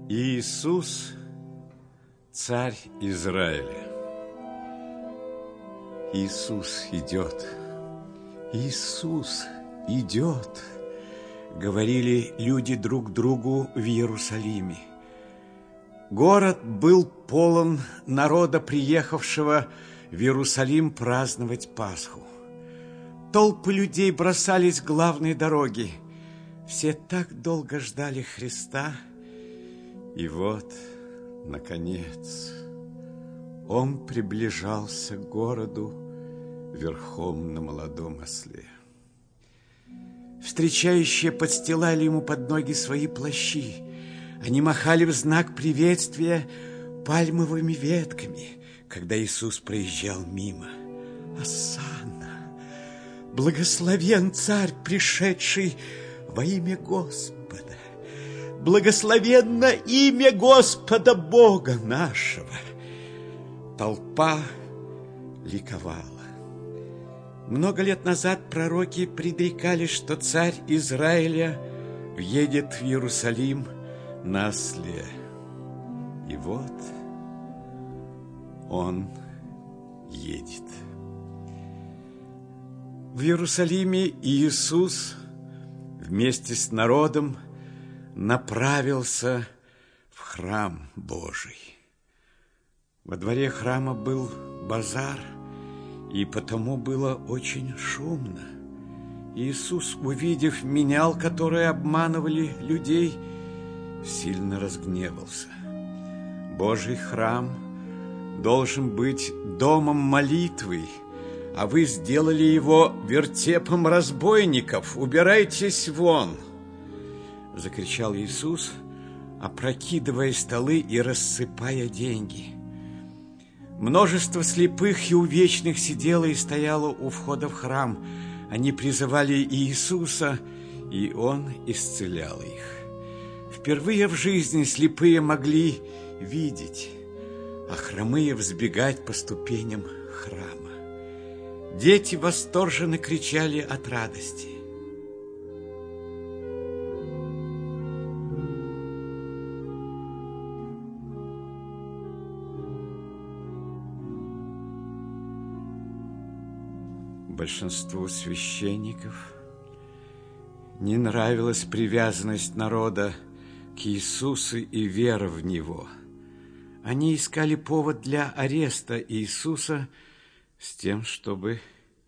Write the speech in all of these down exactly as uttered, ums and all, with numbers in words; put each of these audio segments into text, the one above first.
Иисус, царь Израиля. Иисус идет, Иисус идет, говорили люди друг другу в Иерусалиме. Город был полон народа, приехавшего в Иерусалим праздновать Пасху. Толпы людей бросались к главной дороге. Все так долго ждали Христа, и вот, наконец, Он приближался к городу верхом на молодом осле. Встречающие подстилали Ему под ноги свои плащи. Они махали в знак приветствия пальмовыми ветками, когда Иисус проезжал мимо. Осанна! Благословен Царь, пришедший во имя Господа! Благословенно имя Господа Бога нашего! Толпа ликовала. Много лет назад пророки предрекали, что царь Израиля въедет в Иерусалим на осле. И вот он едет. В Иерусалиме Иисус вместе с народом направился в храм Божий. Во дворе храма был базар, и потому было очень шумно. Иисус, увидев менял, которые обманывали людей, сильно разгневался. Божий храм должен быть домом молитвы, а вы сделали его вертепом разбойников. Убирайтесь вон! Закричал Иисус, опрокидывая столы и рассыпая деньги. Множество слепых и увечных сидело и стояло у входа в храм. Они призывали Иисуса, и Он исцелял их. Впервые в жизни слепые могли видеть, а хромые взбегать по ступеням храма. Дети восторженно кричали от радости. Большинству священников не нравилась привязанность народа к Иисусу и вера в Него. Они искали повод для ареста Иисуса с тем, чтобы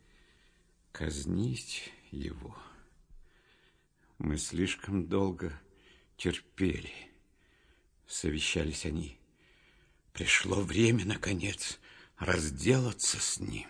казнить Его. Мы слишком долго терпели, совещались они. Пришло время, наконец, разделаться с Ним.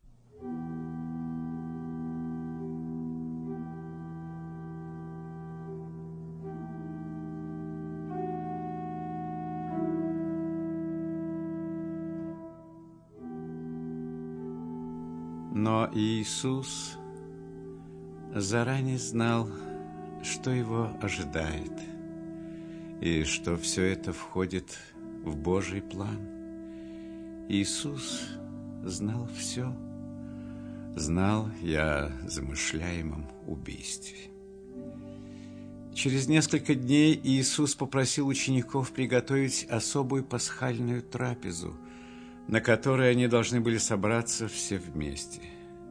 Но Иисус заранее знал, что его ожидает, и что все это входит в Божий план. Иисус знал все, знал и о замышляемом убийстве. Через несколько дней Иисус попросил учеников приготовить особую пасхальную трапезу, на которой они должны были собраться все вместе.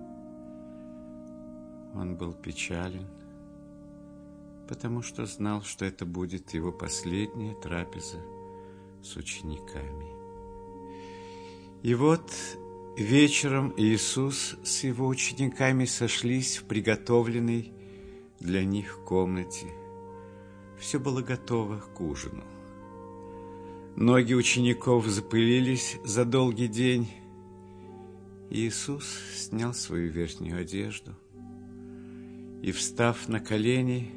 Он был печален, потому что знал, что это будет его последняя трапеза с учениками. И вот вечером Иисус с его учениками сошлись в приготовленной для них комнате. Все было готово к ужину. Ноги учеников запылились за долгий день. Иисус снял свою верхнюю одежду и, встав на колени,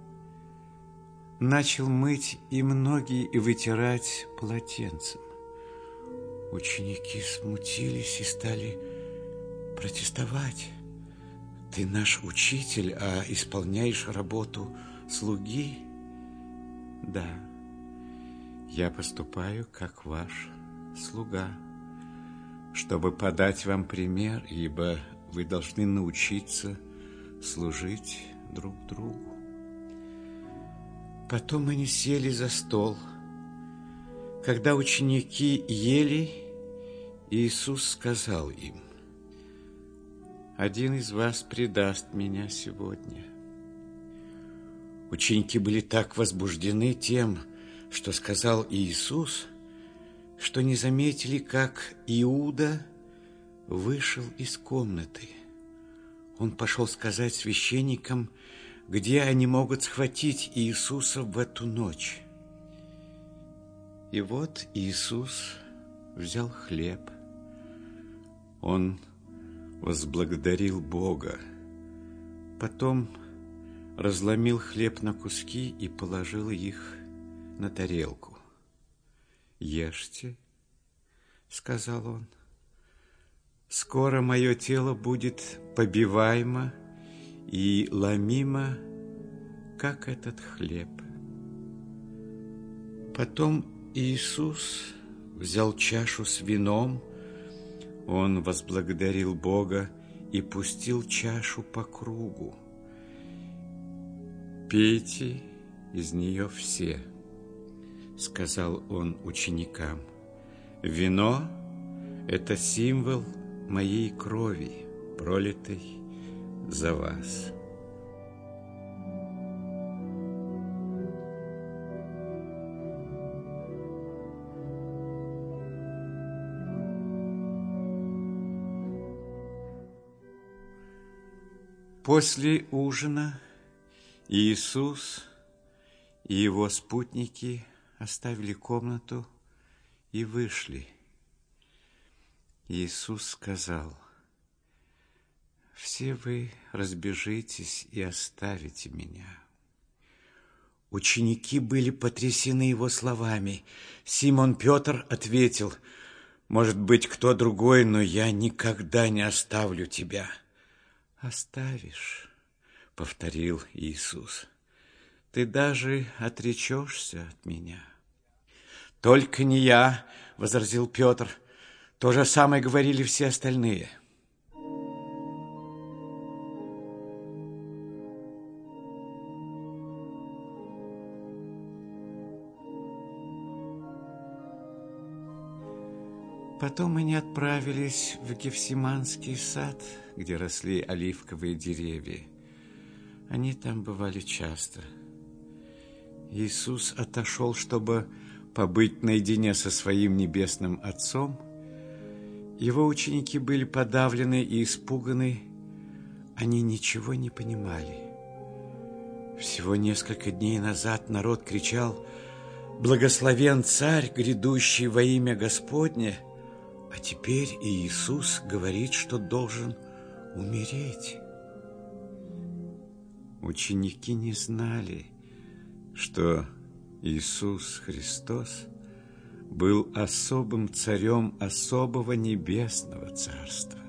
начал мыть им ноги и вытирать полотенцем. Ученики смутились и стали протестовать. «Ты наш учитель, а исполняешь работу слуги?» «Да, я поступаю, как ваш слуга, чтобы подать вам пример, ибо вы должны научиться служить друг другу». Потом они сели за стол, Когда ученики ели, Иисус сказал им: «Один из вас предаст меня сегодня». Ученики были так возбуждены тем, что сказал Иисус, что не заметили, как Иуда вышел из комнаты. Он пошел сказать священникам, где они могут схватить Иисуса в эту ночь. И вот Иисус взял хлеб. Он возблагодарил Бога, потом разломил хлеб на куски и положил их на тарелку. «Ешьте», — сказал он, — «скоро мое тело будет побиваемо и ломимо, как этот хлеб». Потом Иисус взял чашу с вином, Он возблагодарил Бога и пустил чашу по кругу. «Пейте из нее все», — сказал Он ученикам. «Вино — это символ моей крови, пролитой за вас». После ужина Иисус и его спутники оставили комнату и вышли. Иисус сказал: «Все вы разбежитесь и оставите меня». Ученики были потрясены его словами. Симон Петр ответил: «Может быть, кто другой, но я никогда не оставлю тебя». «Оставишь», — повторил Иисус, — «ты даже отречешься от меня». «Только не я», — возразил Петр. То же самое говорили все остальные. Потом они отправились в Гефсиманский сад, где росли оливковые деревья. Они там бывали часто. Иисус отошел, чтобы побыть наедине со своим небесным Отцом. Его ученики были подавлены и испуганы. Они ничего не понимали. Всего несколько дней назад народ кричал: «Благословен Царь, грядущий во имя Господне!» А теперь Иисус говорит, что должен умереть. Ученики не знали, что Иисус Христос был особым царем особого небесного царства.